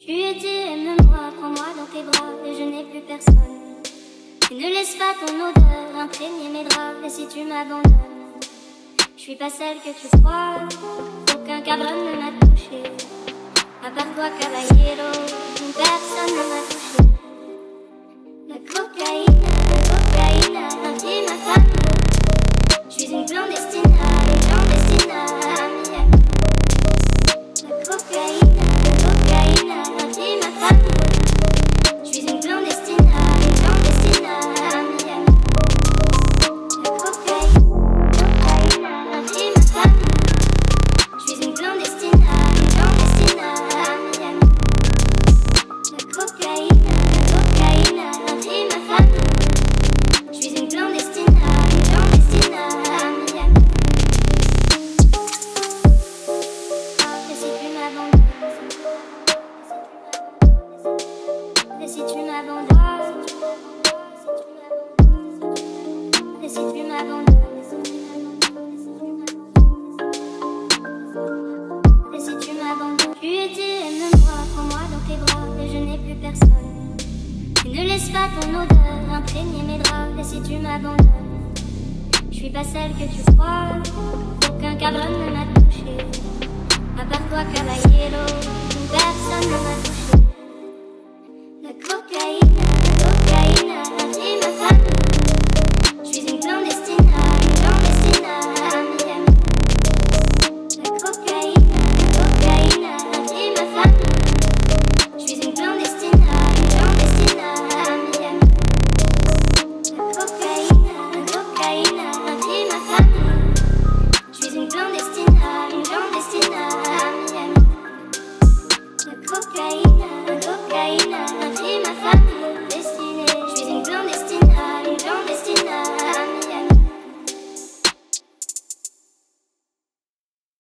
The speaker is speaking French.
Tu étais, aime-moi, prends-moi dans tes bras, et je n'ai plus personne. Tu ne laisses pas ton odeur imprégner mes draps, et si tu m'abandonnes, je suis pas celle que tu crois. Aucun cabron ne m'a touché, à part toi, caballero, personne ne m'a touché. La cocaïne, infime ma femme. Je suis une clandestine à Miami. La cocaïne, infime ma femme. Je suis une clandestine à Miami. La cocaïne, infime ma femme. Je suis une clandestine à Miami. La cocaïne, infime ma femme. Je suis une clandestine à Miami. Et si tu m'abandonnes, et si tu m'abandonnes, et si tu m'abandonnes, tu étais, aime-moi, prends-moi dans tes bras, et je n'ai plus personne. Tu ne laisses pas ton odeur imprégner mes draps, et si tu m'abandonnes, je suis pas celle que tu crois. Aucun cabron ne m'a touché, à part toi, caballero, personne ne m'a touché. La cocaïne, infime ma femme. Je suis une clandestine à Miami. La cocaïne, infime ma femme. Je suis une clandestine à Miami. La cocaïne, infime ma femme. Je suis une clandestine à Miami. La cocaïne,